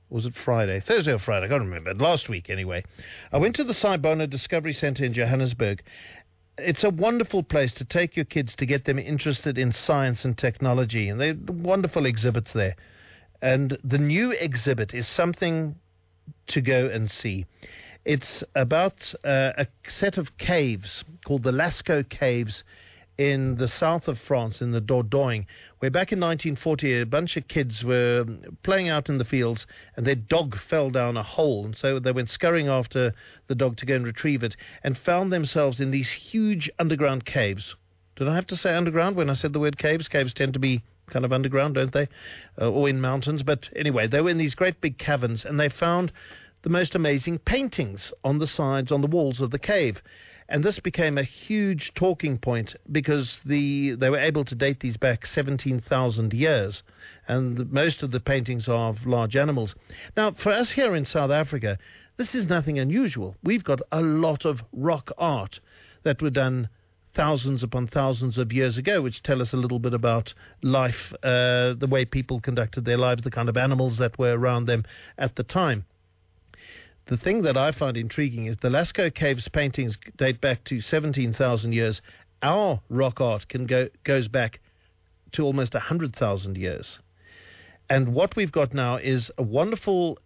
Or was it Friday? Thursday or Friday, I can't remember. Last week, anyway. I went to the Sibona Discovery Centre in Johannesburg. It's a wonderful place to take your kids to get them interested in science and technology, and they're wonderful exhibits there. And the new exhibit is something to go and see. It's about a set of caves called the Lascaux Caves in the south of France, in the Dordogne, where back in 1940 a bunch of kids were playing out in the fields and their dog fell down a hole, and so they went scurrying after the dog to go and retrieve it and found themselves in these huge underground caves. Did I have to say underground when I said the word caves? Caves tend to be kind of underground, don't they? Or in mountains. But anyway, they were in these great big caverns, and they found the most amazing paintings on the sides, on the walls of the cave. And this became a huge talking point because they were able to date these back 17,000 years. And most of the paintings are of large animals. Now, for us here in South Africa, this is nothing unusual. We've got a lot of rock art that were done thousands upon thousands of years ago, which tell us a little bit about life, the way people conducted their lives, the kind of animals that were around them at the time. The thing that I find intriguing is the Lascaux Caves paintings date back to 17,000 years. Our rock art goes back to almost 100,000 years. And what we've got now is a wonderful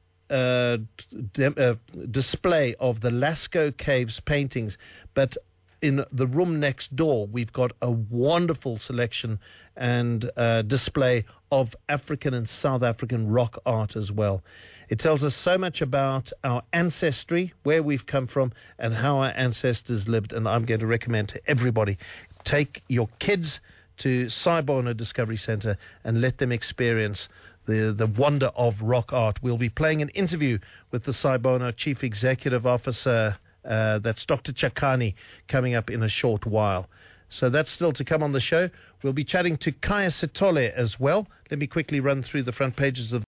display of the Lascaux Caves paintings, but in the room next door, we've got a wonderful selection and display of African and South African rock art as well. It tells us so much about our ancestry, where we've come from, and how our ancestors lived. And I'm going to recommend to everybody, take your kids to Sibona Discovery Centre and let them experience the wonder of rock art. We'll be playing an interview with the Sibona Chief Executive Officer, that's Dr. Chakani, coming up in a short while. So that's still to come on the show. We'll be chatting to Kaya Sithole as well. Let me quickly run through the front pages of